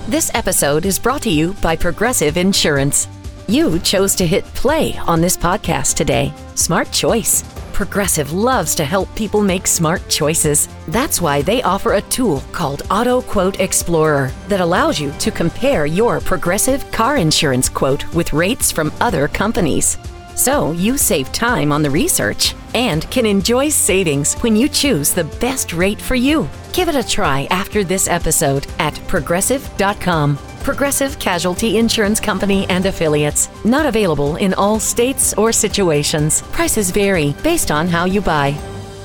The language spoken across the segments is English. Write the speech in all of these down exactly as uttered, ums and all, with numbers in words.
This episode is brought to you by Progressive Insurance. You chose to hit play on this podcast today. Smart choice. Progressive loves to help people make smart choices. That's why they offer a tool called Auto Quote Explorer that allows you to compare your Progressive car insurance quote with rates from other companies. So you save time on the research and can enjoy savings when you choose the best rate for you. Give it a try after this episode at progressive dot com. Progressive Casualty Insurance Company and Affiliates. Not available in all states or situations. Prices vary based on how you buy.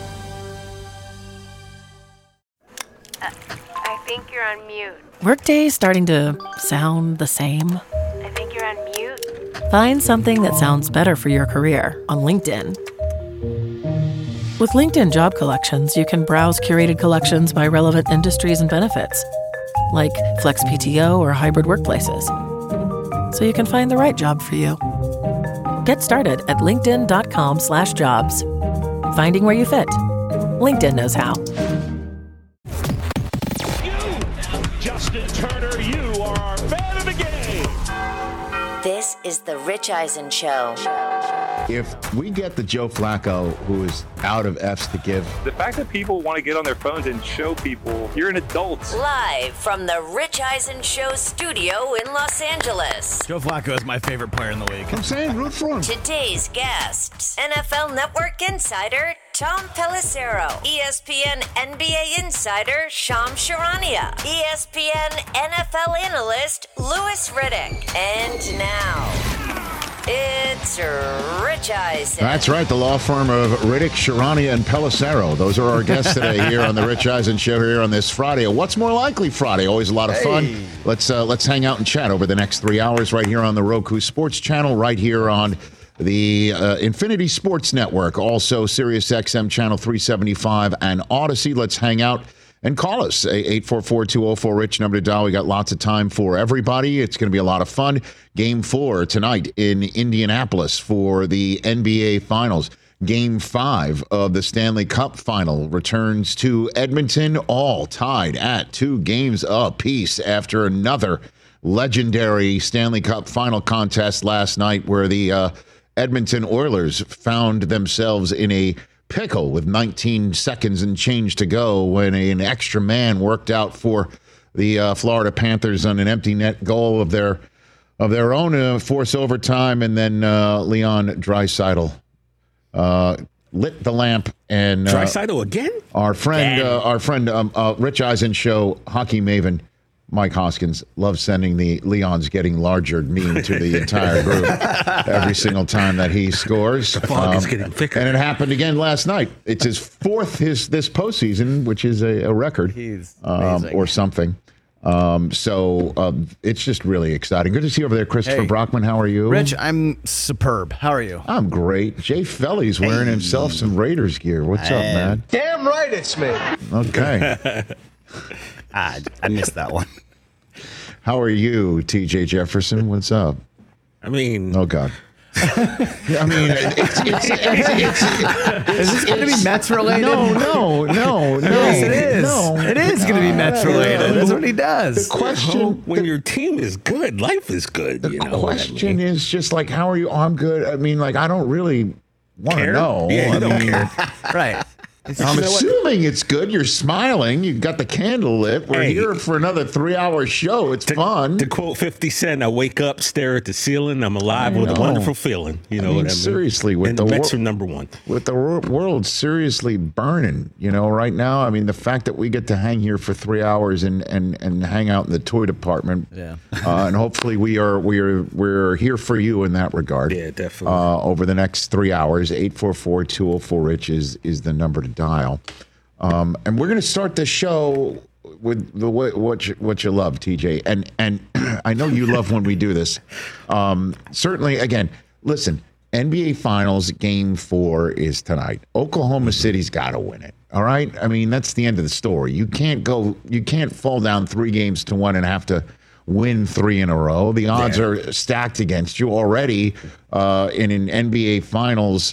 Uh, I think you're on mute. Workday starting to sound the same? I think you're on mute. Find something that sounds better for your career on LinkedIn. With LinkedIn Job Collections, you can browse curated collections by relevant industries and benefits, like flex P T O or hybrid workplaces, so you can find the right job for you. Get started at linkedin.com slash jobs. Finding where you fit. LinkedIn knows how. You, Justin Turner, you are our fan of the game. This is the Rich Eisen Show. If we get the Joe Flacco who is out of F's to give. The fact that people want to get on their phones and show people you're an adult. Live from the Rich Eisen Show studio in Los Angeles. Joe Flacco is my favorite player in the league. I'm saying root for him. Today's guest, N F L Network insider Tom Pelissero, E S P N N B A insider Shams Charania, E S P N N F L analyst Louis Riddick, and now it's Rich Eisen. That's right, the law firm of Riddick, Charania, and Pelissero. Those are our guests today here on the Rich Eisen Show here on this Friday. What's More Likely Friday? Always a lot of hey. fun. Let's uh, let's hang out and chat over the next three hours right here on the Roku Sports Channel, right here on the uh, Infinity Sports Network, also Sirius X M Channel three seventy-five and Odyssey. Let's hang out and call us, eight four four, two oh four, RICH, number to dial. We got lots of time for everybody. It's going to be a lot of fun. Game four tonight in Indianapolis for the N B A Finals. Game five of the Stanley Cup Final returns to Edmonton, all tied at two games apiece after another legendary Stanley Cup Final contest last night where the uh, Edmonton Oilers found themselves in a pickle with nineteen seconds and change to go when an extra man worked out for the uh, Florida Panthers on an empty net goal of their of their own uh, force overtime, and then uh, Leon Draisaitl uh, lit the lamp and uh, Draisaitl again. Our friend, uh, our friend, um, uh, Rich Eisen Show hockey maven Mike Hoskins loves sending the Leon's getting larger meme to the entire group every single time that he scores. The fog um, is getting thicker. And it happened again last night. It's his fourth his this postseason, which is a, a record. He's um, or something. Um, so um, it's just really exciting. Good to see you over there, Christopher Hey. Brockman. How are you? Rich, I'm superb. How are you? I'm great. Jay Felly's wearing Hey. himself some Raiders gear. What's up, man? Damn right it's me. Okay. Ah, I missed that one. How are you, T J Jefferson? What's up? I mean, Oh, God. I mean, it's, it's, it's, it's, Is this going to be Mets related? no, no, no, no. Yes, it is. No. It is going to be Mets related. That's what he does. The question, when your team is good, life is good. the you know what I question mean? is just like, how are you? Oh, I'm good. I mean, like, I don't really want to Care? know. Yeah, you I don't mean, care. Right. It's I'm you know what? assuming it's good. You're smiling. You got the candle lit. We're Hey. here for another three-hour show. It's To, fun. to quote fifty Cent, I wake up, stare at the ceiling. I'm alive I with a know. wonderful feeling. You I know mean, what I mean? seriously, with and the the Mets wor- are number one. with the wor- world seriously burning, you know, right now. I mean, the fact that we get to hang here for three hours and, and, and hang out in the toy department, Yeah. uh, and hopefully we are we are we're here for you in that regard. Yeah, definitely. Uh, over the next three hours, eight four four, two oh four, RICH is is the number to dial. Um, and we're going to start the show with the way, what you, what you love, T J. And and I know you love when we do this. Um, certainly, again, listen, N B A Finals Game Four is tonight. Oklahoma City's got to win it. All right. I mean, that's the end of the story. You can't go. You can't fall down three games to one and have to win three in a row. The odds Yeah. are stacked against you already uh, in an N B A Finals.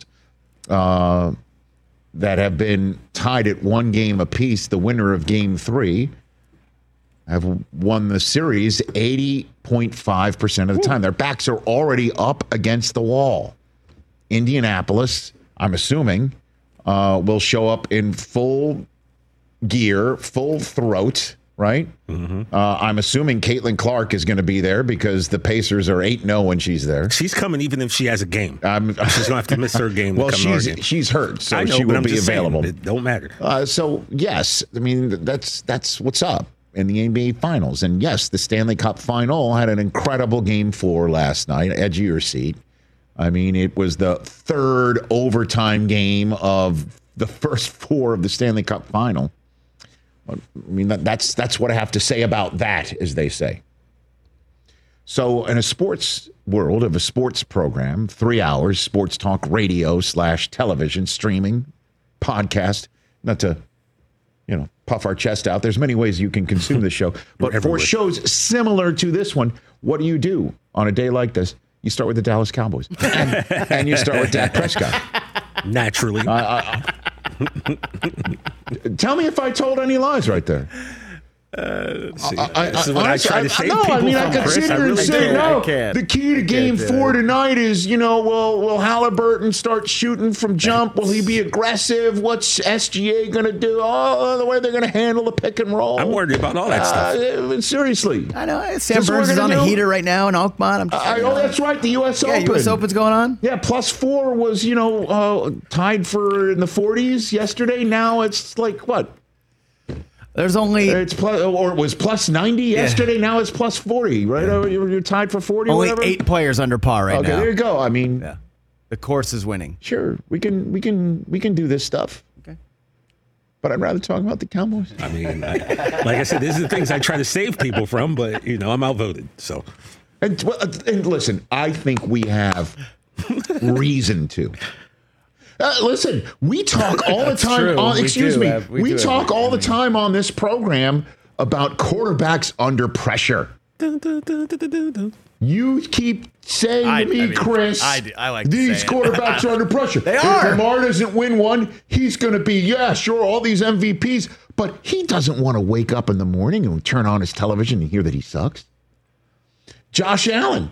Uh, that have been tied at one game apiece, the winner of game three have won the series eighty point five percent of the time. Their backs are already up against the wall. Indianapolis, I'm assuming, uh, will show up in full gear, full throat, right? Mm-hmm. Uh, I'm assuming Caitlin Clark is going to be there because the Pacers are eight and oh when she's there. She's coming even if she has a game. Um, she's going to have to miss her game. Well, to come she's, she's hurt, so I know, she but will I'm be just available. Saying, it don't matter. Uh, so, yes, I mean, that's that's what's up in the N B A Finals. And, yes, the Stanley Cup Final had an incredible game four last night, edge of your seat. I mean, it was the third overtime game of the first four of the Stanley Cup Final. I mean, that, that's that's what I have to say about that, as they say. So in a sports world of a sports program, three hours, sports talk radio slash television, streaming, podcast, not to, you know, puff our chest out. There's many ways you can consume the show. But for shows similar to this one, what do you do on a day like this? You start with the Dallas Cowboys. And, and you start with Dak Prescott. Naturally. Uh, uh, tell me if I told any lies right there. Uh, see, I, I, this is what honestly, I try to say. No, I mean, I could sit here and say, no, the key to game four tonight is, you know, will, will Halliburton start shooting from jump? Will he be aggressive? What's S G A going to do? Oh, the way they're going to handle the pick and roll. I'm worried about all that uh, stuff. Seriously. I know. Sam Burns is on a heater right now in Alkmaar. I'm just, I, oh, that's right. The U S yeah, Open. U S Open's going on. Yeah, plus four was, you know, uh, tied for in the forties yesterday. Now it's like, what? There's only it's plus, or it was plus ninety yesterday. Yeah. Now it's plus forty, right? Yeah. You're, you're tied for forty. Only whatever. eight players under par right okay, now. Okay, there you go. I mean, yeah. The course is winning. Sure, we can, we can, we can do this stuff. Okay, but I'd rather talk about the Cowboys. I mean, I, like I said, these are the things I try to save people from, but you know, I'm outvoted. So, and, and listen, I think we have reason to. Uh, listen, we talk all the time. On, excuse me, have, we, we talk all the time on this program about quarterbacks under pressure. Dun, dun, dun, dun, dun, dun. You keep saying I, to me, I mean, Chris, I, I like these quarterbacks are under pressure. They if are. Lamar doesn't win one, he's going to be, yeah, sure, all these M V Ps, but he doesn't want to wake up in the morning and turn on his television and hear that he sucks. Josh Allen,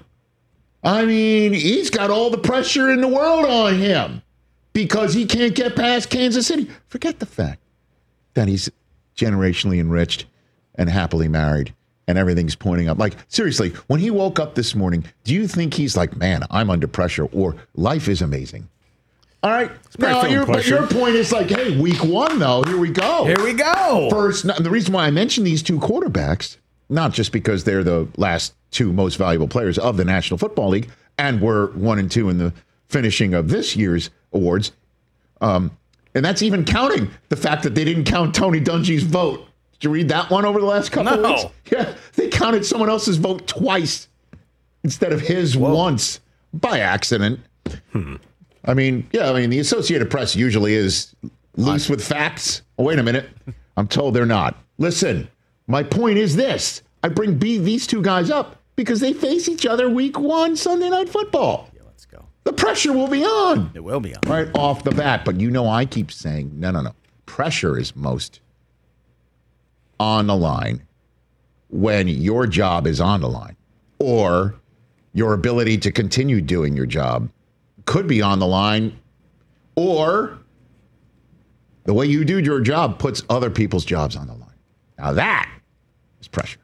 I mean, he's got all the pressure in the world on him. Because he can't get past Kansas City. Forget the fact that he's generationally enriched and happily married and everything's pointing up. Like, seriously, when he woke up this morning, do you think he's like, man, I'm under pressure or life is amazing? All right. Now, your, but your point is like, hey, week one, though, here we go. Here we go. First, the reason why I mentioned these two quarterbacks, not just because they're the last two most valuable players of the National Football League and were one and two in the finishing of this year's awards. Um, and that's even counting the fact that they didn't count Tony Dungy's vote. Did you read that one over the last couple no. of weeks? Yeah, they counted someone else's vote twice instead of his Whoa. once by accident. Hmm. I mean, yeah, I mean, the Associated Press usually is loose with facts. Oh, wait a minute. I'm told they're not. Listen, my point is this. I bring B, these two guys up because they face each other week one Sunday Night Football. The pressure will be on. It will be on. Right off the bat. But you know, I keep saying, no, no, no. Pressure is most on the line when your job is on the line. Or your ability to continue doing your job could be on the line. Or the way you do your job puts other people's jobs on the line. Now that is pressure.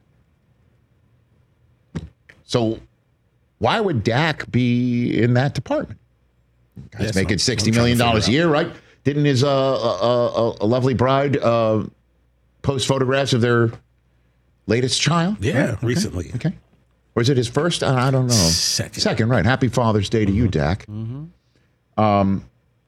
So why would Dak be in that department? Guys yes, making sixty million dollars a year, right? Didn't his uh, uh, uh, a lovely bride uh, post photographs of their latest child? Yeah, right? okay. recently. Okay. Or is it his first? Uh, I don't know. Second. Second, right. Happy Father's Day to mm-hmm. you, Dak. Mm-hmm. Um,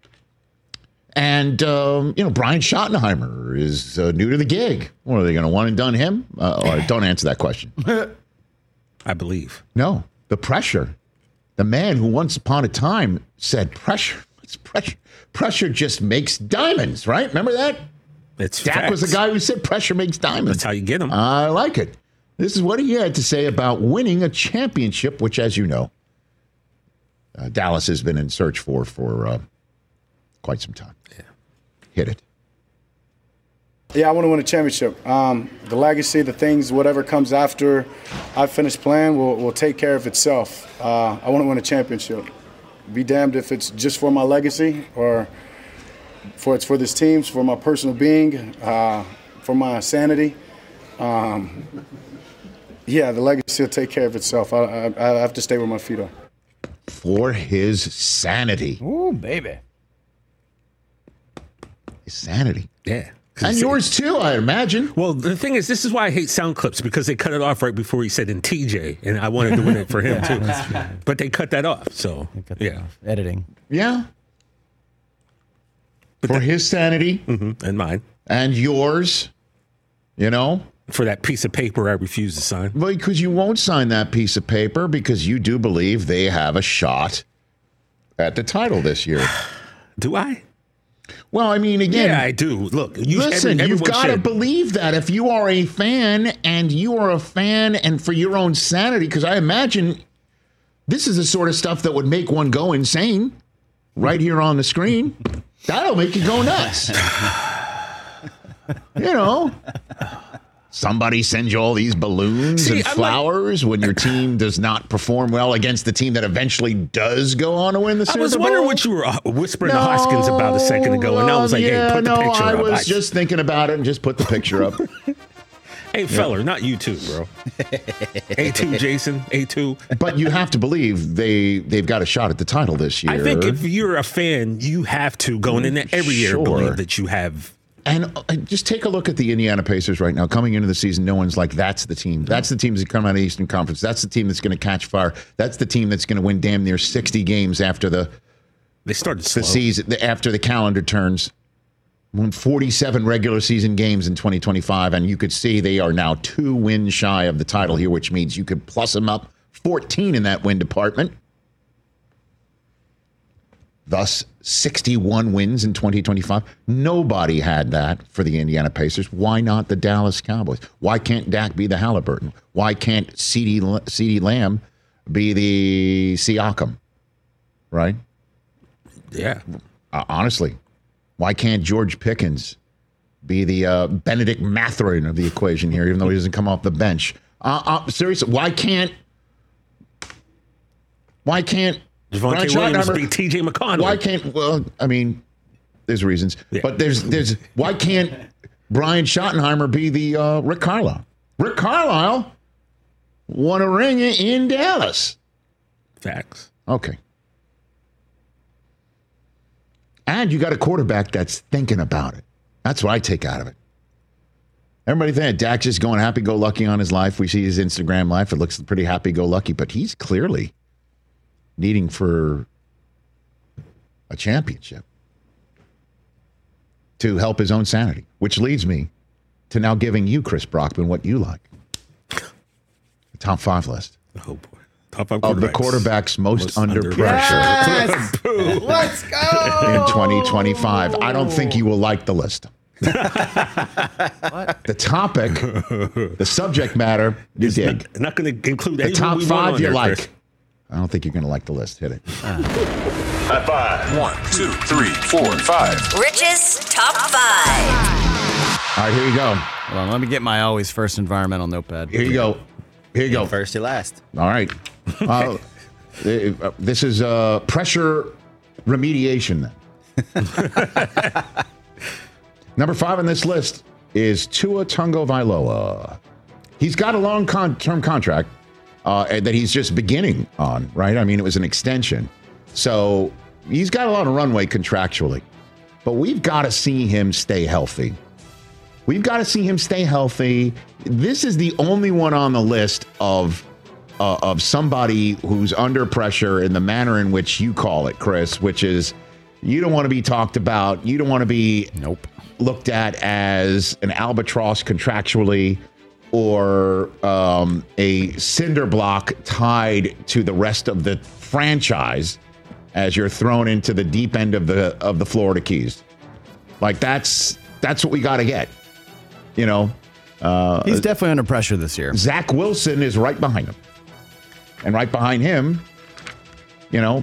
and, um, you know, Brian Schottenheimer is uh, new to the gig. What, are they going to one and done him? Uh, or don't answer that question. I believe. No. The pressure. The man who once upon a time said pressure. It's pressure. Pressure just makes diamonds, right? Remember that? It's Dak facts. was the guy who said pressure makes diamonds. That's how you get them. I like it. This is what he had to say about winning a championship, which, as you know, uh, Dallas has been in search for for uh, quite some time. Yeah. Hit it. Yeah, I want to win a championship. Um, the legacy, the things, whatever comes after I finish playing will, will take care of itself. Uh, I want to win a championship. Be damned if it's just for my legacy or for it's for this team, for my personal being, uh, for my sanity. Um, yeah, the legacy will take care of itself. I, I, I have to stay where my feet are. For his sanity. Ooh, baby. His sanity. Yeah. And yours too, I imagine. Well, the thing is, this is why I hate sound clips, because they cut it off right before he said in T J, and I wanted to win it for him too. But they cut that off, so yeah. Off. Editing. Yeah. But for that, his sanity. Mm-hmm, and mine. And yours, you know. For that piece of paper I refuse to sign. Well, because you won't sign that piece of paper because you do believe they have a shot at the title this year. Do I? Well, I mean, again. Yeah, I do. Look, you, listen, every, you've got to should. believe that if you are a fan and you are a fan and for your own sanity, because I imagine this is the sort of stuff that would make one go insane right here on the screen. That'll make you go nuts. You know. Somebody sends you all these balloons See, and I'm flowers like, when your team does not perform well against the team that eventually does go on to win the Super Bowl. I was wondering what you were whispering no, to Hoskins about a second ago, and I was like, yeah, hey, put the no, picture I up. I was I... just thinking about it and just put the picture up. Hey, feller, yeah. Not you too, bro. A two, Jason, A two. But you have to believe they, they've got a shot at the title this year. I think if you're a fan, you have to, going in there every year, sure. believe that you have. And uh, just take a look at the Indiana Pacers right now. Coming into the season, no one's like, that's the team. That's the team that's come out of the Eastern Conference. That's the team that's going to catch fire. That's the team that's going to win damn near sixty games after the they started the slow. season, the, after the calendar turns. Won forty-seven regular season games in twenty twenty-five, and you could see they are now two wins shy of the title here, which means you could plus them up fourteen in that win department. Thus, sixty-one wins in twenty twenty-five. Nobody had that for the Indiana Pacers. Why not the Dallas Cowboys? Why can't Dak be the Halliburton? Why can't CeeDee Lamb be the Siakam? Right? Yeah. Uh, honestly, why can't George Pickens be the uh, Benedict Mathurin of the equation here, even though he doesn't come off the bench? Uh, uh, seriously, why can't... Why can't... Javonte Williams beat T J McConnell. Why can't, well, I mean, there's reasons. Yeah. But there's, there's, why can't Brian Schottenheimer be the uh, Rick Carlisle? Rick Carlisle won a ring in Dallas. Facts. Okay. And you got a quarterback that's thinking about it. That's what I take out of it. Everybody thinks Dak's just going happy-go-lucky on his life. We see his Instagram life. It looks pretty happy-go-lucky, but he's clearly needing for a championship to help his own sanity, which leads me to now giving you, Chris Brockman, what you like. The top five list. Oh, boy. Top five of the quarterbacks most, most under, under pressure. Yes! Let's go! In twenty twenty-five. I don't think you will like the list. What? The topic, the subject matter, you it's dig. Not, not going to include the top five you there, like. Chris. I don't think you're going to like the list. Hit it. Uh. High five. One, two, three, four, five. Rich's top five. All right, here you go. Hold on, let me get my always first environmental notepad. Here you go. Here you go. First to last. All right. Uh, this is uh, pressure remediation. Number five on this list is Tua Tagovailoa. He's got a long-term contract uh, that he's just beginning on, right? I mean, it was an extension. So he's got a lot of runway contractually. But we've got to see him stay healthy. We've got to see him stay healthy. This is the only one on the list of uh, of somebody who's under pressure in the manner in which you call it, Chris, which is you don't want to be talked about. You don't want to be nope. looked at as an albatross contractually or um, a cinder block tied to the rest of the franchise as you're thrown into the deep end of the of the Florida Keys. Like that's that's what we got to get. You know, uh, he's definitely under pressure this year. Zach Wilson is right behind him, and right behind him, you know,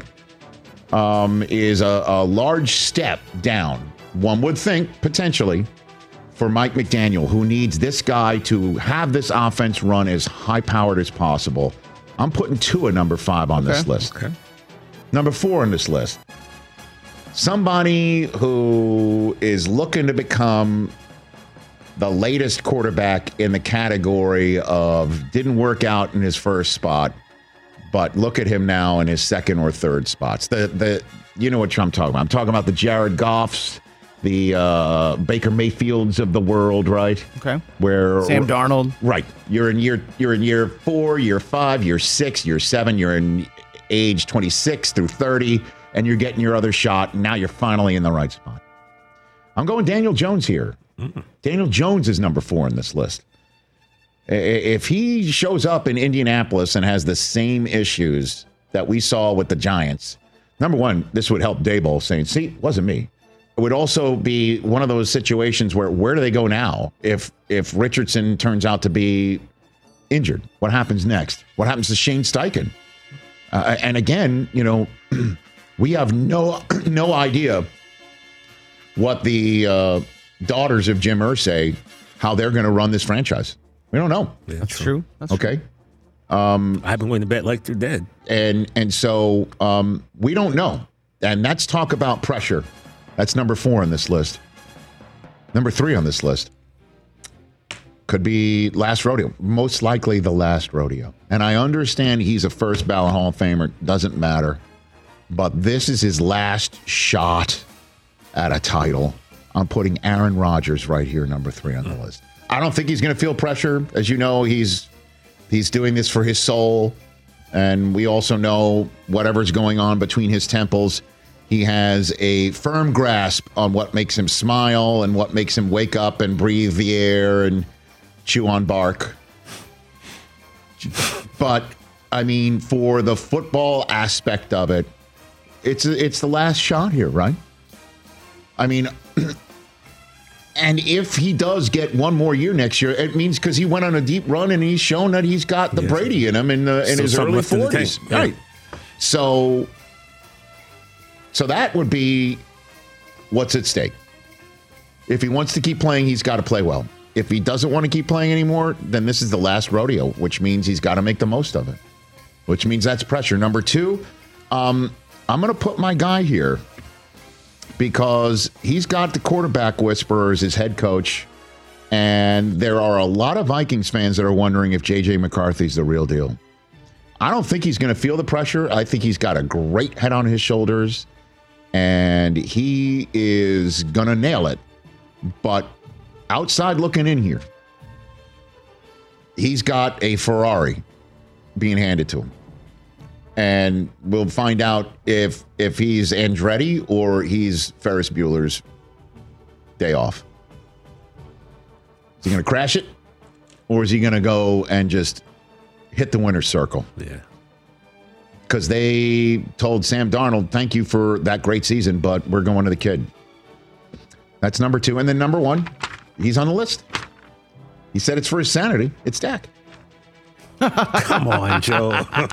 um, is a, a large step down. One would think potentially for Mike McDaniel, who needs this guy to have this offense run as high-powered as possible, I'm putting Tua number five on Okay. this list. Okay. Number four on this list, somebody who is looking to become the latest quarterback in the category of didn't work out in his first spot, but look at him now in his second or third spots. The the you know what I'm talking about. I'm talking about the Jared Goffs, the uh, Baker Mayfields of the world, right? Okay. Where Sam Darnold. Right. You're in year you're in year four, year five, year six, year seven. You're in age twenty-six through thirty, and you're getting your other shot. And now you're finally in the right spot. I'm going Daniel Jones here. Mm-mm. Daniel Jones is number four in this list. If he shows up in Indianapolis and has the same issues that we saw with the Giants, number one, this would help Daboll saying, see, it wasn't me. It would also be one of those situations where where do they go now if if Richardson turns out to be injured? What happens next? What happens to Shane Steichen? Uh, and again, you know, we have no no idea what the uh, daughters of Jim Irsay, how they're going to run this franchise. We don't know. Yeah, That's true. That's okay. Um, I've been going to bet like they're dead. And and so um, we don't know. And let's talk about pressure. That's number four on this list. Number three on this list could be last rodeo. Most likely the last rodeo. And I understand he's a first ballot Hall of Famer. Doesn't matter. But this is his last shot at a title. I'm putting Aaron Rodgers right here, number three on the list. I don't think he's going to feel pressure. As you know, he's he's doing this for his soul. And we also know whatever's going on between his temples, he has a firm grasp on what makes him smile and what makes him wake up and breathe the air and chew on bark. But, I mean, for the football aspect of it, it's it's the last shot here, right? I mean, and if he does get one more year next year, it means because he went on a deep run and he's shown that he's got the Yes. Brady in him in, the, in Still his something early left in the forties. tank. Yeah. Right. So, so that would be what's at stake. If he wants to keep playing, he's got to play well. If he doesn't want to keep playing anymore, then this is the last rodeo, which means he's got to make the most of it, which means that's pressure. Number two, um, I'm going to put my guy here because he's got the quarterback whisperer as his head coach, and there are a lot of Vikings fans that are wondering if J J McCarthy's the real deal. I don't think he's going to feel the pressure. I think he's got a great head on his shoulders, and he is going to nail it. But outside looking in here, he's got a Ferrari being handed to him. And we'll find out if if he's Andretti or he's Ferris Bueller's day off. Is he going to crash it? Or is he going to go and just hit the winner's circle? Yeah. Because they told Sam Darnold, thank you for that great season, but we're going to the kid. That's number two. And then number one, he's on the list. He said it's for his sanity. It's Dak. Come on, Joe.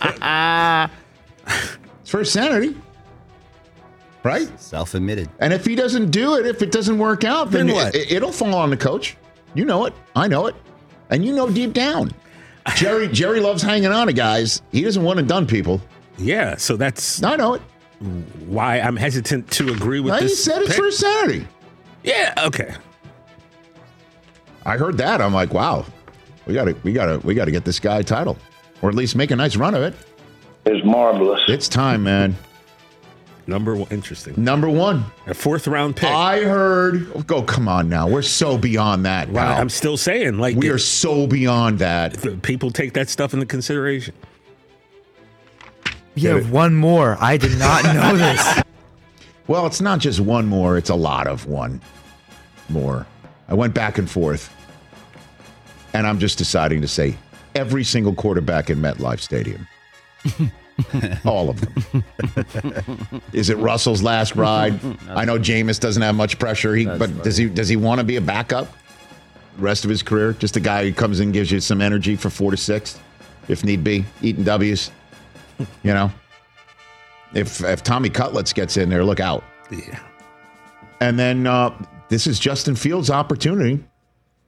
It's for his sanity. Right? Self-admitted. And if he doesn't do it, if it doesn't work out, then, Then what? It, it'll fall on the coach. You know it. I know it. And you know deep down. Jerry Jerry loves hanging on to guys. He doesn't want to done people. Yeah, so that's I know it. why I'm hesitant to agree with Now, this. he said it's pick. for his sanity. Yeah, okay. I heard that. I'm like, wow. We gotta we gotta we gotta get this guy a title. Or at least make a nice run of it. It's marvelous. It's time, man. Number one, interesting. Number one. A fourth round pick. I heard. Go, come on now. We're so beyond that. Well, pal. I'm still saying, like, we it- are so beyond that. people take that stuff into consideration. You have one more. I did not know this. Well, it's not just one more. It's a lot of one more. I went back and forth. And I'm just deciding to say every single quarterback in MetLife Stadium. All of them. Is it Russell's last ride? I know Jameis doesn't have much pressure, he, but does he does he want to be a backup the rest of his career? Just a guy who comes in and gives you some energy for four to six, if need be, eating W's. You know? If if Tommy Cutlets gets in there, look out. Yeah. And then uh, this is Justin Fields' opportunity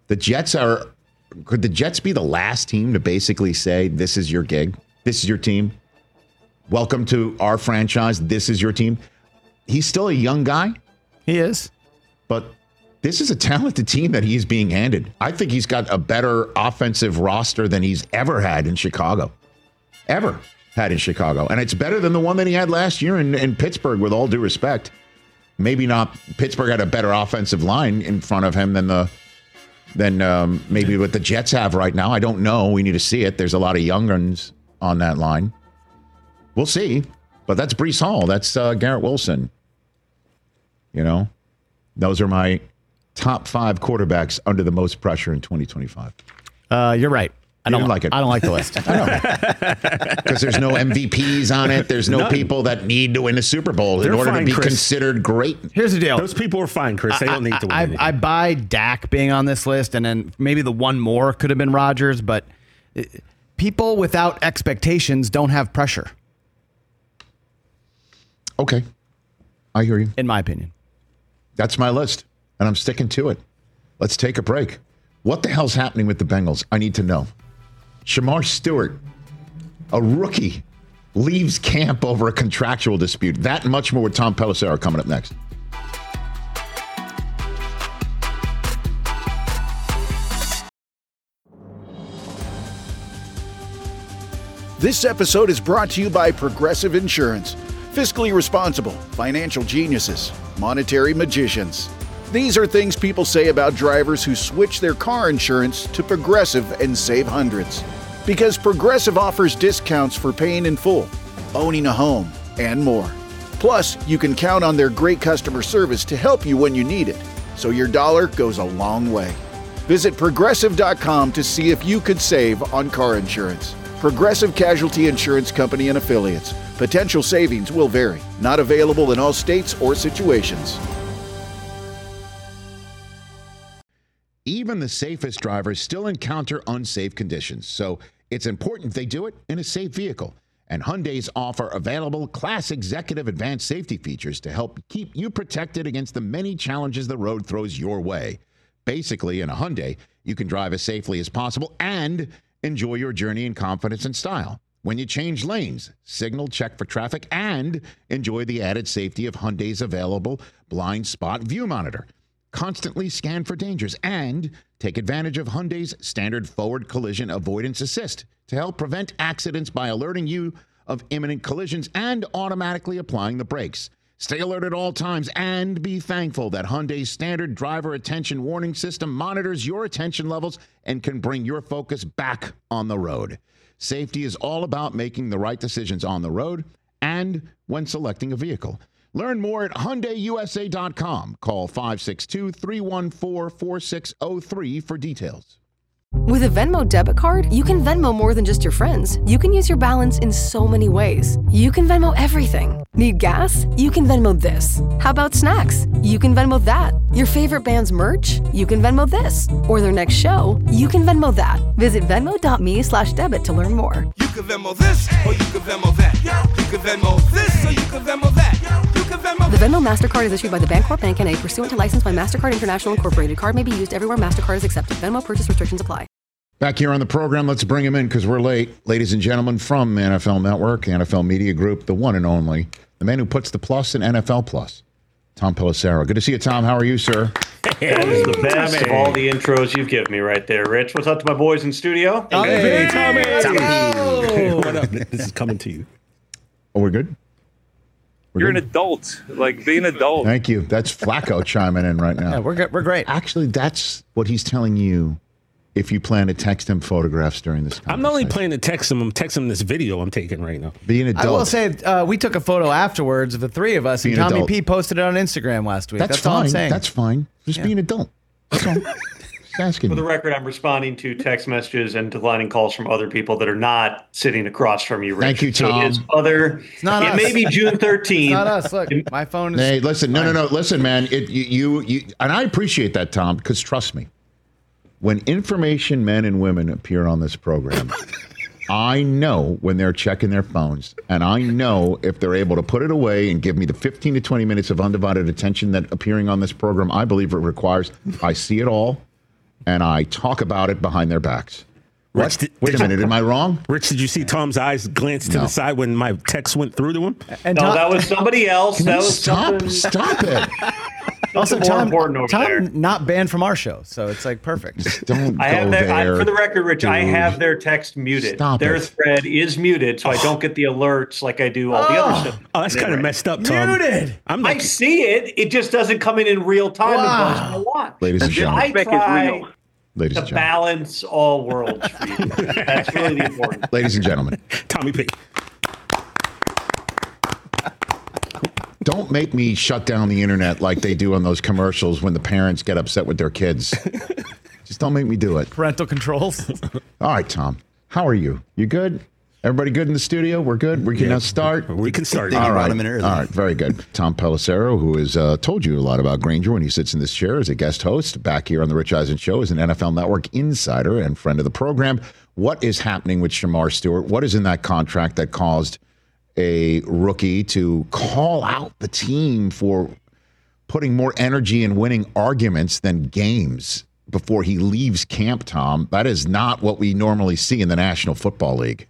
The Jets are, could the Jets be the last team to basically say, this is your gig? This is your team? Welcome to our franchise. This is your team. He's still a young guy. He is. But this is a talented team that he's being handed. I think he's got a better offensive roster than he's ever had in Chicago. Ever had in Chicago. And it's better than the one that he had last year in, in Pittsburgh, with all due respect. Maybe not. Pittsburgh had a better offensive line in front of him than the than um, maybe what the Jets have right now. I don't know. We need to see it. There's a lot of young ones on that line. We'll see. But that's Breece Hall. That's uh, Garrett Wilson. You know, those are my top five quarterbacks under the most pressure in twenty twenty-five. Uh, you're right. I don't you like it. I don't like the list. I know. Because there's no M V Ps on it. There's no None. people that need to win a Super Bowl They're in order fine, to be Chris. considered great. Here's the deal. Those people are fine, Chris. They I, don't need to win. I, anything. I buy Dak being on this list, and then maybe the one more could have been Rodgers, but people without expectations don't have pressure. Okay. I hear you. In my opinion. That's my list, and I'm sticking to it. Let's take a break. What the hell's happening with the Bengals? I need to know. Shamar Stewart, a rookie, leaves camp over a contractual dispute. That and much more with Tom Pelissero coming up next. This episode is brought to you by Progressive Insurance. Fiscally responsible, financial geniuses, monetary magicians. These are things people say about drivers who switch their car insurance to Progressive and save hundreds. Because Progressive offers discounts for paying in full, owning a home, and more. Plus, you can count on their great customer service to help you when you need it, so your dollar goes a long way. Visit Progressive dot com to see if you could save on car insurance. Progressive Casualty Insurance Company and Affiliates. Potential savings will vary. Not available in all states or situations. Even the safest drivers still encounter unsafe conditions, so it's important they do it in a safe vehicle. And Hyundai's offer available Class Executive Advanced Safety features to help keep you protected against the many challenges the road throws your way. Basically, in a Hyundai, you can drive as safely as possible and enjoy your journey in confidence and style. When you change lanes, signal, check for traffic, and enjoy the added safety of Hyundai's available blind spot view monitor. Constantly scan for dangers and take advantage of Hyundai's standard forward collision avoidance assist to help prevent accidents by alerting you of imminent collisions and automatically applying the brakes. Stay alert at all times and be thankful that Hyundai's standard driver attention warning system monitors your attention levels and can bring your focus back on the road. Safety is all about making the right decisions on the road and when selecting a vehicle. Learn more at Hyundai U S A dot com. Call five six two, three one four, four six zero three for details. With a Venmo debit card, you can Venmo more than just your friends. You can use your balance in so many ways. You can Venmo everything. Need gas? You can Venmo this. How about snacks? You can Venmo that. Your favorite band's merch? You can Venmo this. Or their next show? You can Venmo that. Visit Venmo.me slash debit to learn more. You can Venmo this, or you can Venmo that. You can Venmo this, or you can Venmo that. You can Venmo The Venmo MasterCard is issued by the Bancorp Bank N A pursuant to license by MasterCard International Incorporated. Card may be used everywhere MasterCard is accepted. Venmo purchase restrictions apply. Back here on the program, let's bring him in because we're late. Ladies and gentlemen, from N F L Network, N F L Media Group, the one and only, the man who puts the plus in N F L Plus, Tom Pelissero. Good to see you, Tom. How are you, sir? That is the best Tommy. of all the intros you've given me right there, Rich. What's up to my boys in studio? Hey, hey Tommy. Tommy. What up? This is coming to you. Oh, we're good? We're You're good? an adult. Like, be an adult. Thank you. That's Flacco chiming in right now. Yeah, we're good. We're great. Actually, that's what he's telling you if you plan to text him photographs during this conversation. I'm not only planning to text him, I'm texting him this video I'm taking right now. Be an adult. I will say, uh, we took a photo afterwards of the three of us, Be and an Tommy adult. P posted it on Instagram last week. That's, That's, fine. all I'm saying. That's fine. Just Yeah. be an adult. That's all. Just asking. For the record, I'm responding to text messages and declining calls from other people that are not sitting across from you, Rich. Thank you, So Tom. it is other. It's not it us. may be June thirteenth. It's not us. Look, my phone is. Hey, listen, no, no, fine. no. Listen, man. It, you, you, you, and I appreciate that, Tom, because trust me, when information men and women appear on this program, I know when they're checking their phones, and I know if they're able to put it away and give me the fifteen to twenty minutes of undivided attention that appearing on this program, I believe it requires. I see it all, and I talk about it behind their backs. What? Did, Wait a minute, am I wrong? Rich, did you see Tom's eyes glance to No. the side when my text went through to him? And no, Tom, that was somebody else. Can that you was stop? something, Stop it. also, more Tom, important over Tom there. not banned from our show, so it's like perfect. Don't I have go their, I, there. for the record, Rich, I dude. have their text muted. Stop their it. thread is muted, so I don't get the alerts like I do all the other stuff. Oh, that's kind of messed up, Tom. Muted. I'm I like, see it. It just doesn't come in in real time Wow. and blows my watch. Ladies and I gentlemen. try Ladies to and gentlemen. balance all worlds for you. That's really the important. Ladies and gentlemen. Tommy P. Don't make me shut down the internet like they do on those commercials when the parents get upset with their kids. Just don't make me do it. Parental controls. All right, Tom. How are you? You good? Everybody good in the studio? We're good? We can Yeah. now start? We can start. All right. him in early. All right. Very good. Tom Pelissero, who has uh, told you a lot about Granger when he sits in this chair as a guest host back here on the Rich Eisen Show, as an N F L Network insider and friend of the program. What is happening with Shamar Stewart? What is in that contract that caused a rookie to call out the team for putting more energy in winning arguments than games before he leaves camp, Tom? That is not what we normally see in the National Football League.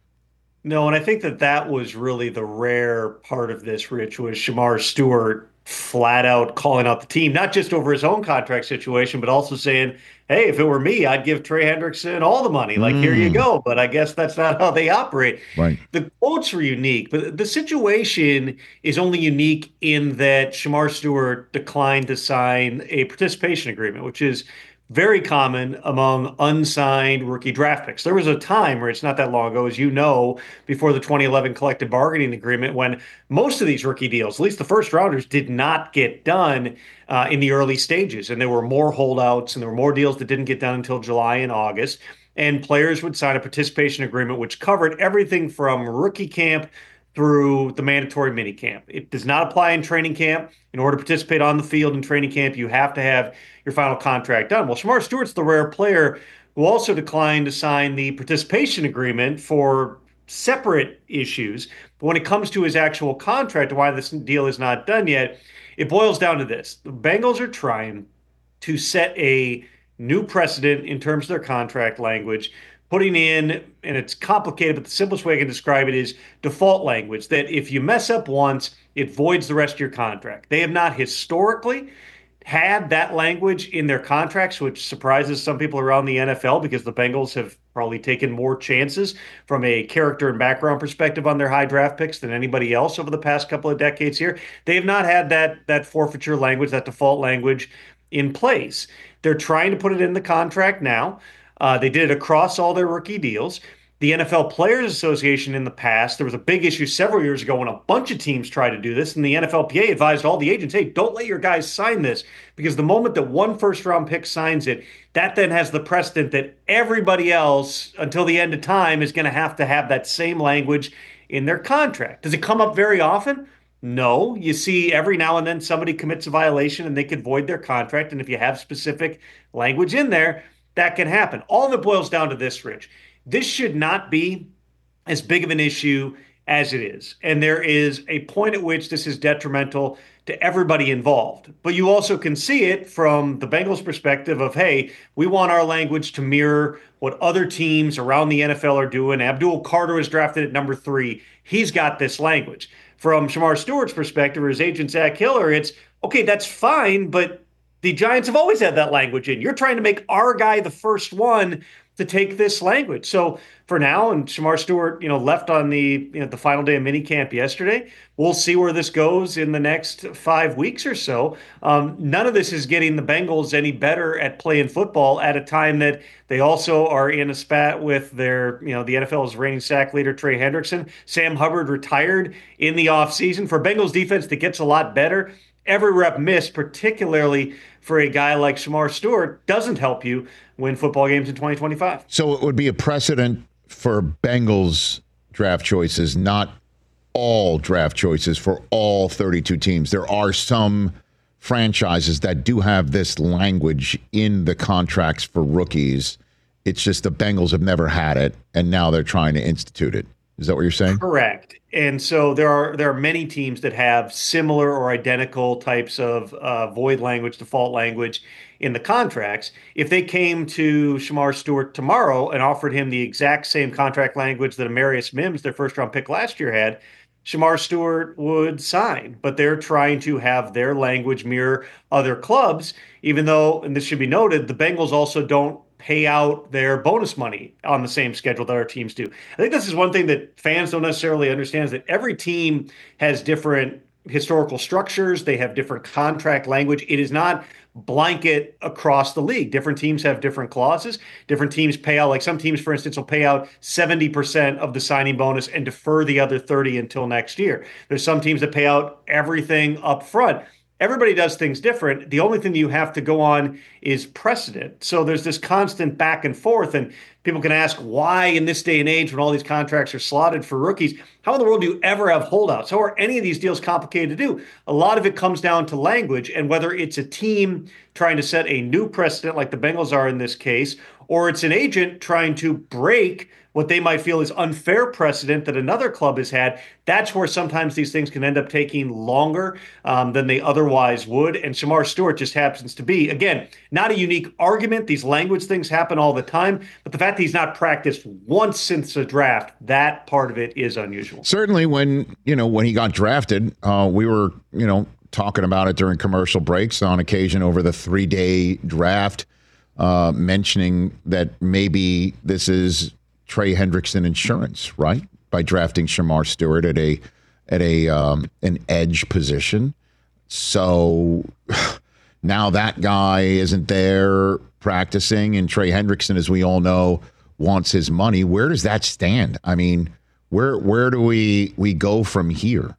No, and I think that that was really the rare part of this, Rich, was Shamar Stewart flat out calling out the team, not just over his own contract situation, but also saying, hey, if it were me, I'd give Trey Hendrickson all the money. Like, mm. here you go. But I guess that's not how they operate. Right. The quotes were unique, but the situation is only unique in that Shamar Stewart declined to sign a participation agreement, which is very common among unsigned rookie draft picks. There was a time where it's not that long ago, as you know, before the twenty eleven collective bargaining agreement, when most of these rookie deals, at least the first rounders, did not get done uh, in the early stages. And there were more holdouts and there were more deals that didn't get done until July and August. And players would sign a participation agreement, which covered everything from rookie camp through the mandatory minicamp. It does not apply in training camp. In order to participate on the field in training camp, you have to have your final contract done. Well, Shamar Stewart's the rare player who also declined to sign the participation agreement for separate issues. But when it comes to his actual contract and why this deal is not done yet, it boils down to this. The Bengals are trying to set a new precedent in terms of their contract language, putting in, and it's complicated, but the simplest way I can describe it is default language, that if you mess up once, it voids the rest of your contract. They have not historically had that language in their contracts, which surprises some people around the N F L because the Bengals have probably taken more chances from a character and background perspective on their high draft picks than anybody else over the past couple of decades here. They have not had that, that forfeiture language, that default language in place. They're trying to put it in the contract now. Uh, they did it across all their rookie deals. The N F L Players Association in the past, there was a big issue several years ago when a bunch of teams tried to do this, and the N F L P A advised all the agents, hey, don't let your guys sign this, because the moment that one first-round pick signs it, that then has the precedent that everybody else, until the end of time, is going to have to have that same language in their contract. Does it come up very often? No. You see every now and then somebody commits a violation and they could void their contract, and if you have specific language in there, that can happen. All of it boils down to this, Rich. This should not be as big of an issue as it is. And there is a point at which this is detrimental to everybody involved. But you also can see it from the Bengals' perspective of, hey, we want our language to mirror what other teams around the N F L are doing. Abdul Carter was drafted at number three. He's got this language. From Shamar Stewart's perspective, or his agent, Zach Hiller, it's, okay, that's fine, but the Giants have always had that language in. You're trying to make our guy the first one to take this language. So for now, and Shamar Stewart, you know, left on the you know the final day of minicamp yesterday. We'll see where this goes in the next five weeks or so. Um, none of this is getting the Bengals any better at playing football at a time that they also are in a spat with their, you know, the N F L's reigning sack leader, Trey Hendrickson. Sam Hubbard retired in the offseason. For Bengals defense that gets a lot better, every rep missed, particularly for a guy like Shamar Stewart, doesn't help you win football games in twenty twenty-five. So it would be a precedent for Bengals draft choices, not all draft choices for all thirty-two teams. There are some franchises that do have this language in the contracts for rookies. It's just the Bengals have never had it, and now they're trying to institute it. Is that what you're saying? Correct. And so there are there are many teams that have similar or identical types of uh, void language, default language in the contracts. If they came to Shamar Stewart tomorrow and offered him the exact same contract language that Amarius Mims, their first round pick last year, had, Shamar Stewart would sign. But they're trying to have their language mirror other clubs, even though, and this should be noted, the Bengals also don't pay out their bonus money on the same schedule that our teams do. I think this is one thing that fans don't necessarily understand, is that every team has different historical structures. They have different contract language. It is not blanket across the league. Different teams have different clauses. Different teams pay out, like some teams, for instance, will pay out seventy percent of the signing bonus and defer the other thirty until next year. There's some teams that pay out everything up front. Everybody does things different. The only thing you have to go on is precedent. So there's this constant back and forth, and people can ask why in this day and age when all these contracts are slotted for rookies, how in the world do you ever have holdouts? How are any of these deals complicated to do? A lot of it comes down to language, and whether it's a team trying to set a new precedent like the Bengals are in this case, or it's an agent trying to break what they might feel is unfair precedent that another club has had. That's where sometimes these things can end up taking longer um, than they otherwise would. And Shamar Stewart just happens to be, again, not a unique argument. These language things happen all the time. But the fact that he's not practiced once since the draft, that part of it is unusual. Certainly when, you know, when he got drafted, uh, we were, you know, talking about it during commercial breaks on occasion over the three-day draft, uh, mentioning that maybe this is Trey Hendrickson insurance, right? By drafting Shamar Stewart at a at a um, an edge position. So now that guy isn't there practicing, and Trey Hendrickson, as we all know, wants his money. Where does that stand? I mean, where where do we we go from here?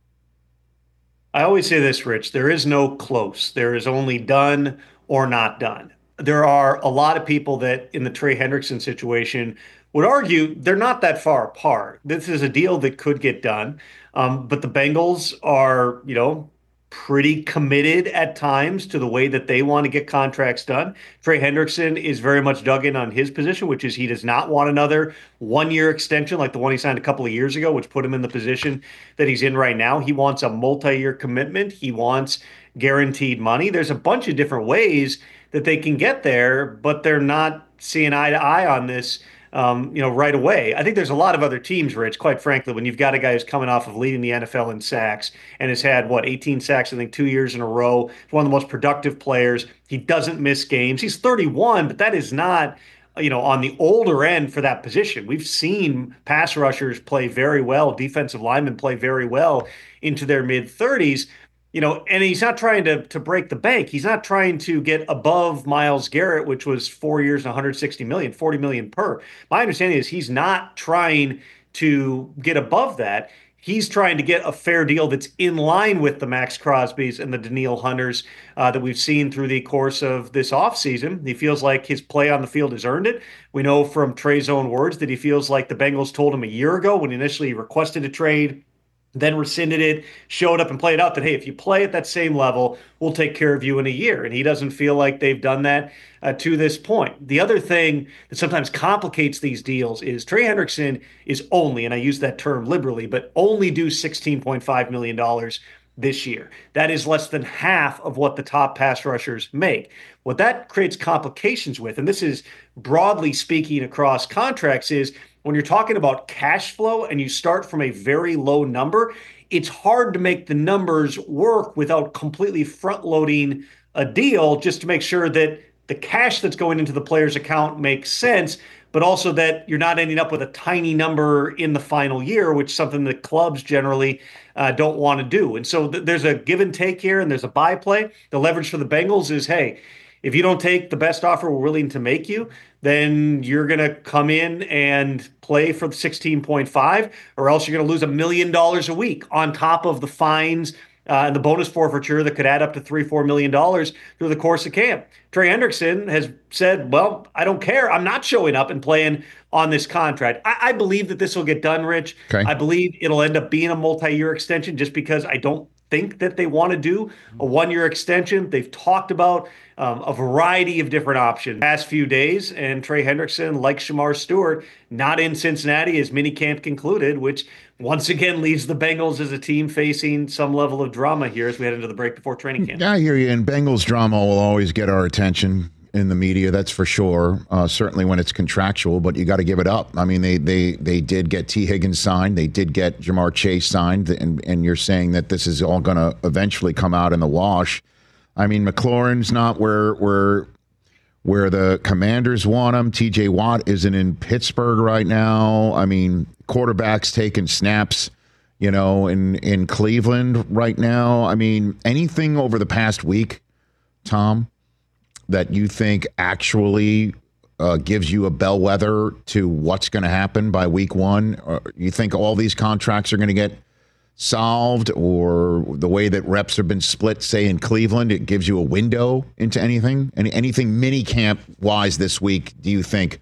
I always say this, Rich, there is no close. There is only done or not done. There are a lot of people that in the Trey Hendrickson situation would argue they're not that far apart. This is a deal that could get done. Um, but the Bengals are, you know, pretty committed at times to the way that they want to get contracts done. Trey Hendrickson is very much dug in on his position, which is he does not want another one-year extension like the one he signed a couple of years ago, which put him in the position that he's in right now. He wants a multi-year commitment. He wants guaranteed money. There's a bunch of different ways that they can get there, but they're not seeing eye to eye on this Um, you know, right away. I think there's a lot of other teams, Rich, quite frankly, when you've got a guy who's coming off of leading the N F L in sacks and has had, what, eighteen sacks, I think, two years in a row, one of the most productive players. He doesn't miss games. He's thirty-one, but that is not, you know, on the older end for that position. We've seen pass rushers play very well, defensive linemen play very well into their mid-thirties. You know, and he's not trying to to break the bank. He's not trying to get above Myles Garrett, which was four years and one hundred sixty million, forty million per. My understanding is he's not trying to get above that. He's trying to get a fair deal that's in line with the Max Crosbys and the Danielle Hunters uh, that we've seen through the course of this offseason. He feels like his play on the field has earned it. We know from Trey's own words that he feels like the Bengals told him a year ago when he initially requested a trade, then rescinded it, showed up and played out that, hey, if you play at that same level, we'll take care of you in a year. And he doesn't feel like they've done that uh, to this point. The other thing that sometimes complicates these deals is Trey Hendrickson is only, and I use that term liberally, but only due sixteen point five million dollars this year. That is less than half of what the top pass rushers make. What that creates complications with, and this is broadly speaking across contracts, is when you're talking about cash flow and you start from a very low number, it's hard to make the numbers work without completely front-loading a deal just to make sure that the cash that's going into the player's account makes sense, but also that you're not ending up with a tiny number in the final year, which is something that clubs generally uh, don't want to do. And so th- there's a give and take here, and there's a buy play. The leverage for the Bengals is, hey, if you don't take the best offer we're willing to make you, then you're going to come in and play for the sixteen point five, or else you're going to lose a million dollars a week on top of the fines uh, and the bonus forfeiture that could add up to three, four million dollars through the course of camp. Trey Hendrickson has said, well, I don't care. I'm not showing up and playing on this contract. I, I believe that this will get done, Rich. Okay. I believe it'll end up being a multi-year extension just because I don't think that they want to do a one-year extension. They've talked about um, a variety of different options past few days, and Trey Hendrickson, like Shamar Stewart, not in Cincinnati as minicamp concluded, which once again leaves the Bengals as a team facing some level of drama here as we head into the break before training camp. Yeah, I hear you. And Bengals drama will always get our attention in the media, that's for sure. Uh, certainly when it's contractual, but you got to give it up. I mean, they they they did get T. Higgins signed. They did get Jamar Chase signed, and and you're saying that this is all going to eventually come out in the wash. I mean, McLaurin's not where where where the Commanders want him. T J. Watt isn't in Pittsburgh right now. I mean, quarterbacks taking snaps, you know, in in Cleveland right now. I mean, anything over the past week, Tom, that you think actually uh, gives you a bellwether to what's going to happen by week one? Or you think all these contracts are going to get solved, or the way that reps have been split, say in Cleveland, it gives you a window into anything? Any, anything mini camp wise this week, do you think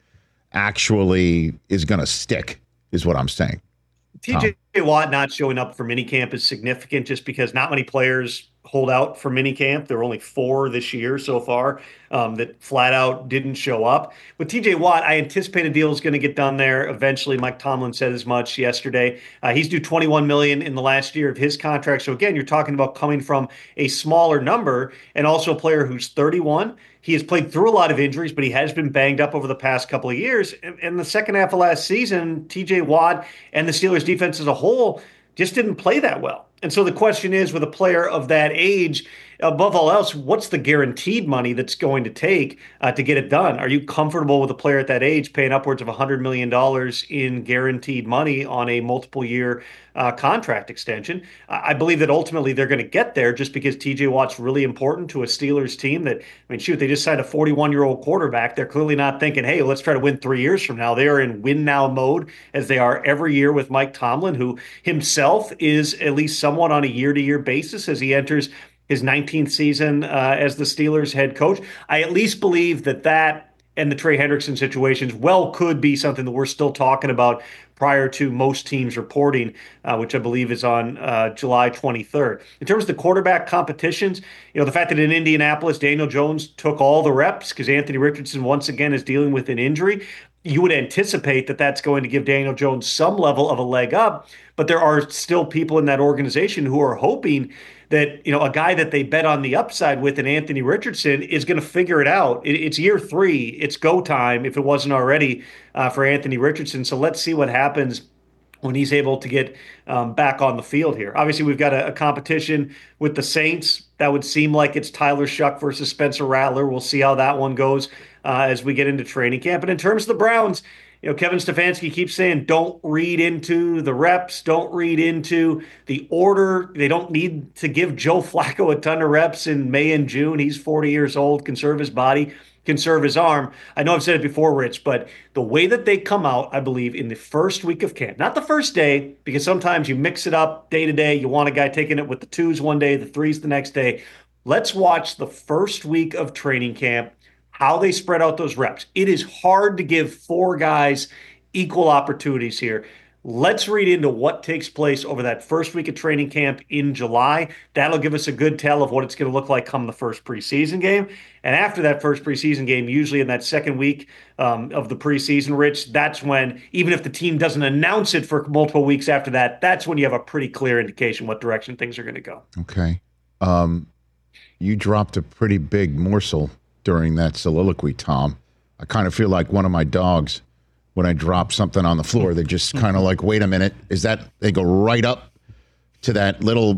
actually is going to stick, is what I'm saying? T J. Watt not showing up for minicamp is significant just because not many players hold out for minicamp. There were only four this year so far um, that flat out didn't show up. With T J. Watt, I anticipate a deal is going to get done there eventually. Mike Tomlin said as much yesterday. Uh, he's due twenty-one million dollars in the last year of his contract. So again, you're talking about coming from a smaller number, and also a player who's thirty-one. He has played through a lot of injuries, but he has been banged up over the past couple of years. And in the second half of last season, T J. Watt and the Steelers defense as a whole just didn't play that well. And so the question is, with a player of that age, above all else, what's the guaranteed money that's going to take uh, to get it done? Are you comfortable with a player at that age paying upwards of one hundred million dollars in guaranteed money on a multiple year uh, contract extension? I believe that ultimately they're going to get there just because T J. Watt's really important to a Steelers team that, I mean, shoot, they just signed a forty-one-year-old quarterback. They're clearly not thinking, hey, let's try to win three years from now. They are in win now mode, as they are every year with Mike Tomlin, who himself is at least somewhat on a year-to-year basis as he enters his nineteenth season uh, as the Steelers head coach. I at least believe that that and the Trey Hendrickson situations well could be something that we're still talking about prior to most teams reporting, uh, which I believe is on uh, July twenty-third. In terms of the quarterback competitions, you know, the fact that in Indianapolis, Daniel Jones took all the reps because Anthony Richardson once again is dealing with an injury, you would anticipate that that's going to give Daniel Jones some level of a leg up, but there are still people in that organization who are hoping that, you know, a guy that they bet on the upside with in Anthony Richardson is going to figure it out. It's year three. It's go time, if it wasn't already, uh, for Anthony Richardson. So let's see what happens when he's able to get um, back on the field here. Obviously, we've got a, a competition with the Saints. That would seem like it's Tyler Shuck versus Spencer Rattler. We'll see how that one goes uh, as we get into training camp. And in terms of the Browns, you know, Kevin Stefanski keeps saying, don't read into the reps, don't read into the order. They don't need to give Joe Flacco a ton of reps in May and June. He's forty years old, conserve his body, conserve his arm. I know I've said it before, Rich, but the way that they come out, I believe, in the first week of camp, not the first day, because sometimes you mix it up day to day. You want a guy taking it with the twos one day, the threes the next day. Let's watch the first week of training camp, how they spread out those reps. It is hard to give four guys equal opportunities here. Let's read into what takes place over that first week of training camp in July. That'll give us a good tell of what it's going to look like come the first preseason game. And after that first preseason game, usually in that second week um, of the preseason, Rich, that's when, even if the team doesn't announce it for multiple weeks after that, that's when you have a pretty clear indication what direction things are going to go. Okay. Um, you dropped a pretty big morsel during that soliloquy, Tom. I kind of feel like one of my dogs when I drop something on the floor. They just kind of like, wait a minute, is that, they go right up to that little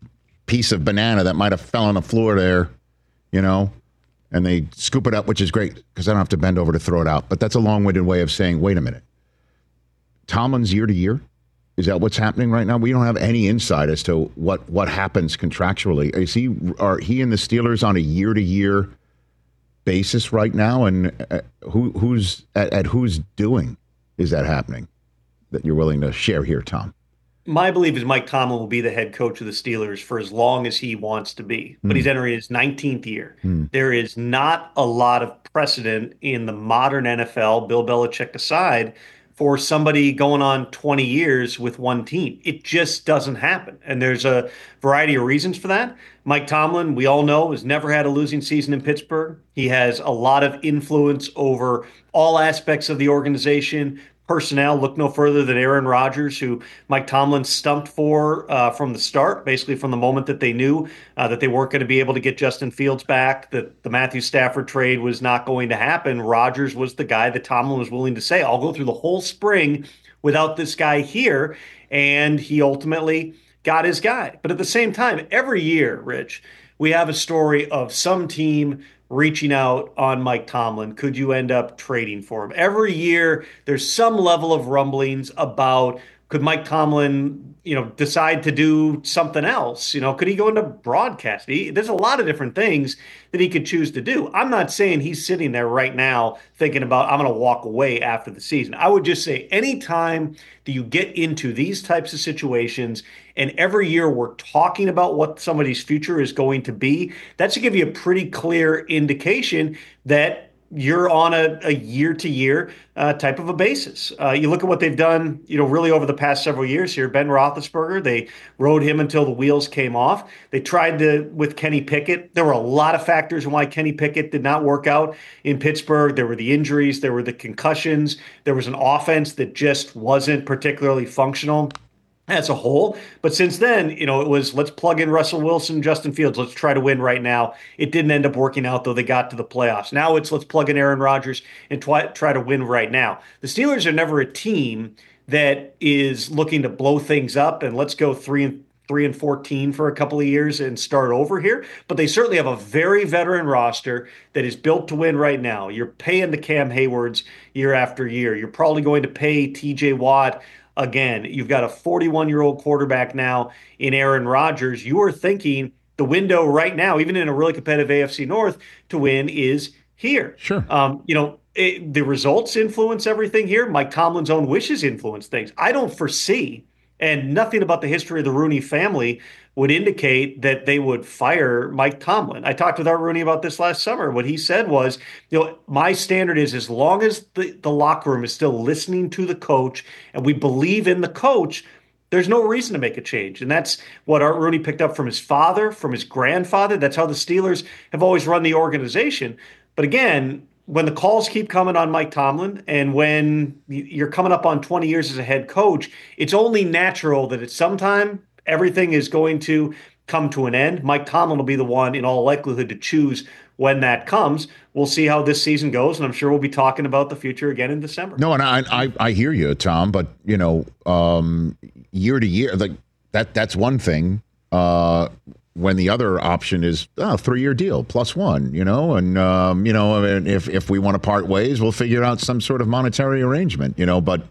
piece of banana that might have fell on the floor there, you know, and they scoop it up, which is great because I don't have to bend over to throw it out. But that's a long-winded way of saying, wait a minute. Tomlin's year to year? Is that what's happening right now? We don't have any insight as to what, what happens contractually. Is he, are he and the Steelers on a year-to-year basis right now, and uh, who who's at, at whose doing is that happening that you're willing to share here, Tom? My belief is Mike Tomlin will be the head coach of the Steelers for as long as he wants to be, but Mm. he's entering his nineteenth year. Mm. There is not a lot of precedent in the modern N F L, Bill Belichick aside, for somebody going on twenty years with one team. It just doesn't happen. And there's a variety of reasons for that. Mike Tomlin, we all know, has never had a losing season in Pittsburgh. He has a lot of influence over all aspects of the organization. Personnel, look no further than Aaron Rodgers, who Mike Tomlin stumped for uh, from the start, basically from the moment that they knew uh, that they weren't going to be able to get Justin Fields back, that the Matthew Stafford trade was not going to happen. Rodgers was the guy that Tomlin was willing to say, I'll go through the whole spring without this guy here. And he ultimately got his guy. But at the same time, every year, Rich, we have a story of some team reaching out on Mike Tomlin. Could you end up trading for him? Every year, there's some level of rumblings about, could Mike Tomlin, you know, decide to do something else? You know, could he go into broadcast? He, there's a lot of different things that he could choose to do. I'm not saying he's sitting there right now thinking about, I'm going to walk away after the season. I would just say anytime that you get into these types of situations, and every year we're talking about what somebody's future is going to be, that should give you a pretty clear indication that you're on a, a year-to-year uh, type of a basis. Uh, you look at what they've done, you know, really over the past several years here. Ben Roethlisberger, they rode him until the wheels came off. They tried to with Kenny Pickett. There were a lot of factors in why Kenny Pickett did not work out in Pittsburgh. There were the injuries, there were the concussions, there was an offense that just wasn't particularly functional as a whole. But since then, you know, it was, let's plug in Russell Wilson, Justin Fields. Let's try to win right now. It didn't end up working out, though they got to the playoffs. Now it's, let's plug in Aaron Rodgers and try, try to win right now. The Steelers are never a team that is looking to blow things up and let's go three and three and fourteen for a couple of years and start over here. But they certainly have a very veteran roster that is built to win right now. You're paying the Cam Haywards year after year. You're probably going to pay T J Watt again. You've got a forty-one-year-old quarterback now in Aaron Rodgers. You are thinking the window right now, even in a really competitive A F C North, to win is here. Sure. Um, you know, it, the results influence everything here. Mike Tomlin's own wishes influence things. I don't foresee, and nothing about the history of the Rooney family would indicate that they would fire Mike Tomlin. I talked with Art Rooney about this last summer. What he said was, you know, my standard is as long as the, the locker room is still listening to the coach and we believe in the coach, there's no reason to make a change. And that's what Art Rooney picked up from his father, from his grandfather. That's how the Steelers have always run the organization. But again, when the calls keep coming on Mike Tomlin and when you're coming up on twenty years as a head coach, it's only natural that at some time everything is going to come to an end. Mike Tomlin will be the one in all likelihood to choose when that comes. We'll see how this season goes, and I'm sure we'll be talking about the future again in December. No, and I I, I hear you, Tom, but you know, um, year to year, like that that's one thing. Uh, when the other option is oh, three-year deal plus one, you know, and um, you know, if if we want to part ways, we'll figure out some sort of monetary arrangement, you know. But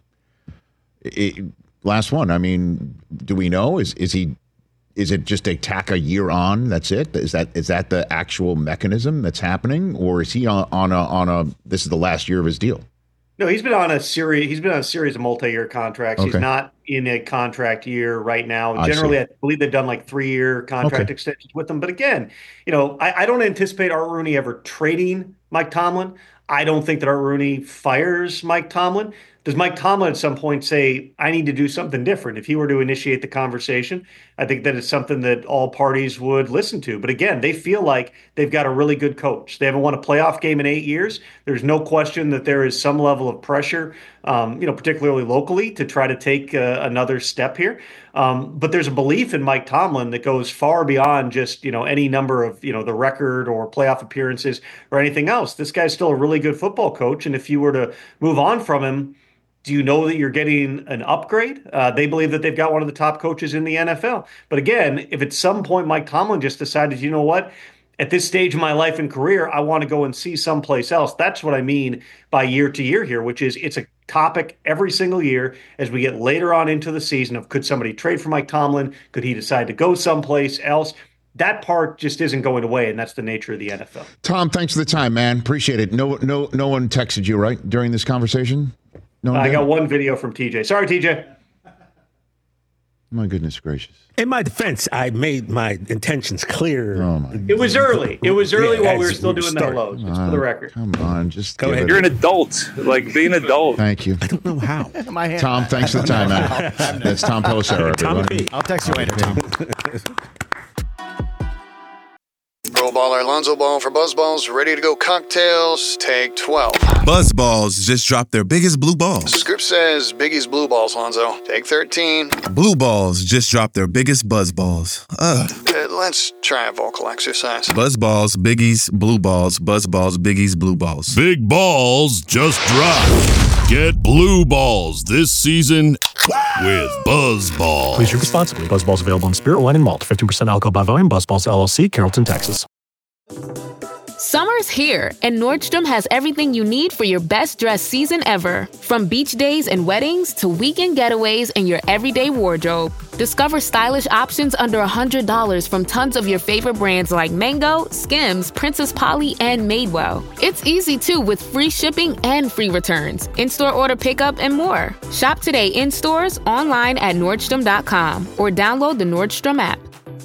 it, last one, I mean, do we know? Is is he? Is it just a tack a year on? That's it. Is that is that the actual mechanism that's happening, or is he on, on a on a? This is the last year of his deal. No, he's been on a series. He's been on a series of multi-year contracts. Okay. He's not in a contract year right now. I Generally, see. I believe they've done like three-year contract Okay. extensions with him. But again, you know, I, I don't anticipate Art Rooney ever trading Mike Tomlin. I don't think that Art Rooney fires Mike Tomlin. Does Mike Tomlin at some point say, I need to do something different? If he were to initiate the conversation, I think that it's something that all parties would listen to. But again, they feel like they've got a really good coach. They haven't won a playoff game in eight years. There's no question that there is some level of pressure, um, you know, particularly locally, to try to take uh, another step here. Um, but there's a belief in Mike Tomlin that goes far beyond just, you know, any number of, you know, the record or playoff appearances or anything else. This guy's still a really good football coach. And if you were to move on from him, do you know that you're getting an upgrade? Uh, they believe that they've got one of the top coaches in the N F L. But again, if at some point Mike Tomlin just decided, you know what, at this stage of my life and career, I want to go and see someplace else. That's what I mean by year to year here, which is it's a topic every single year as we get later on into the season of could somebody trade for Mike Tomlin? Could he decide to go someplace else? That part just isn't going away, and that's the nature of the N F L. Tom, thanks for the time, man. Appreciate it. No, no, no one texted you, right, during this conversation? No, I got one video from T J. Sorry, T J. My goodness gracious. In my defense, I made my intentions clear. Oh my It was early. It was early Yeah, while we were as still we doing the start. hellos, just Oh, for the record. Come on, just Go give ahead. it- You're an adult. Like, be an adult. Thank you. I don't know how. My hand. Tom, thanks for the time, man. That's Tom Pelissero, Tom everybody. B. I'll text you later, Tom. Pro baller Alonzo Ball for Buzzballs. Ready to go cocktails. Take twelve. Buzzballs just dropped their biggest blue balls. Script says Biggie's Blue Balls, Lonzo. Take thirteen. Blue balls just dropped their biggest buzzballs. Ugh. Uh, let's try a vocal exercise. Buzzballs, biggies, blue balls, buzzballs, biggies, blue balls. Big balls just dropped. Get blue balls this season with Buzzballs. Please drink responsibly. Buzzballs available in spirit, wine, and malt. fifteen percent alcohol by volume. Buzzballs, L L C, Carrollton, Texas. Summer's here, and Nordstrom has everything you need for your best dress season ever. From beach days and weddings to weekend getaways and your everyday wardrobe. Discover stylish options under one hundred dollars from tons of your favorite brands like Mango, Skims, Princess Polly, and Madewell. It's easy too with free shipping and free returns, in-store order pickup, and more. Shop today in stores, online at Nordstrom dot com, or download the Nordstrom app.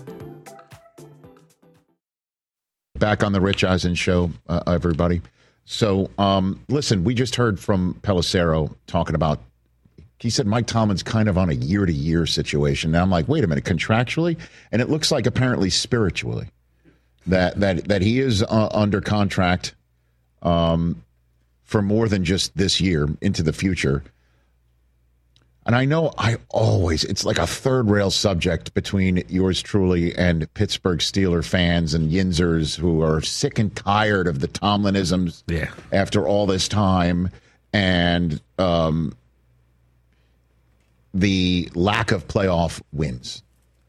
Back on the Rich Eisen show, uh, everybody. So, um, listen, we just heard from Pelissero talking about, he said Mike Tomlin's kind of on a year-to-year situation. Now I'm like, wait a minute, contractually? And it looks like apparently spiritually that that that he is uh, under contract um, for more than just this year into the future. And I know I always, it's like a third rail subject between yours truly and Pittsburgh Steeler fans and Yinzers who are sick and tired of the Tomlinisms yeah. after all this time and um, the lack of playoff wins.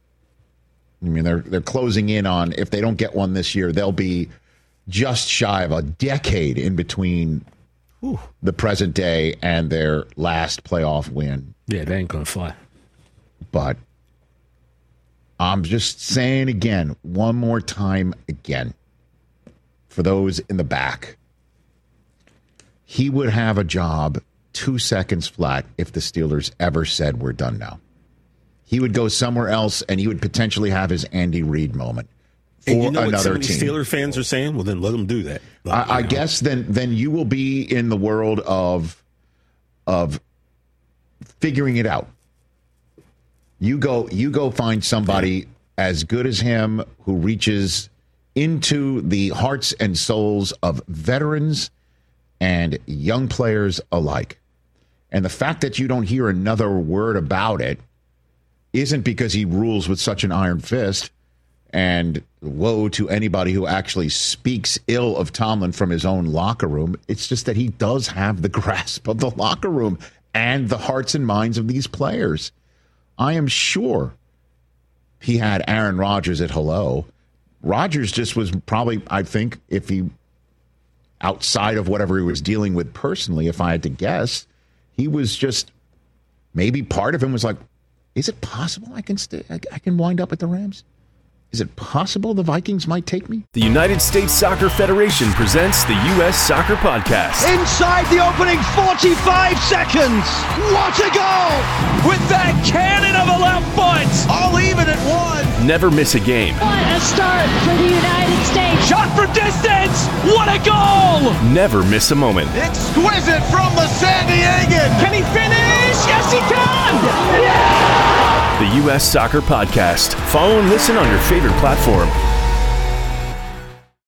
I mean, they're they're closing in on, if they don't get one this year, they'll be just shy of a decade in between Ooh. the present day and their last playoff win. Yeah, they ain't going to fly. But I'm just saying again, one more time again, for those in the back, he would have a job two seconds flat if the Steelers ever said we're done now. He would go somewhere else, and he would potentially have his Andy Reid moment for and you know another what so many team. Steeler fans are saying? Well, then let them do that. But, I, I guess then then you will be in the world of of figuring it out. You go you go find somebody as good as him who reaches into the hearts and souls of veterans and young players alike. And the fact that you don't hear another word about it isn't because he rules with such an iron fist. And woe to anybody who actually speaks ill of Tomlin from his own locker room. It's just that he does have the grasp of the locker room and the hearts and minds of these players. I am sure he had Aaron Rodgers at hello. Rodgers just was probably, I think, if he, outside of whatever he was dealing with personally, if I had to guess, he was just, maybe part of him was like, is it possible I can stay, I, I can wind up at the Rams? Is it possible the Vikings might take me? The United States Soccer Federation presents the U S Soccer Podcast. Inside the opening forty-five seconds. What a goal! With that cannon of a left foot. All even at one. Never miss a game. What a start for the United States. Shot from distance. What a goal! Never miss a moment. Exquisite from the San Diegan. Can he finish? Yes, he can! Yeah! The U S Soccer Podcast. Follow and listen on your favorite platform.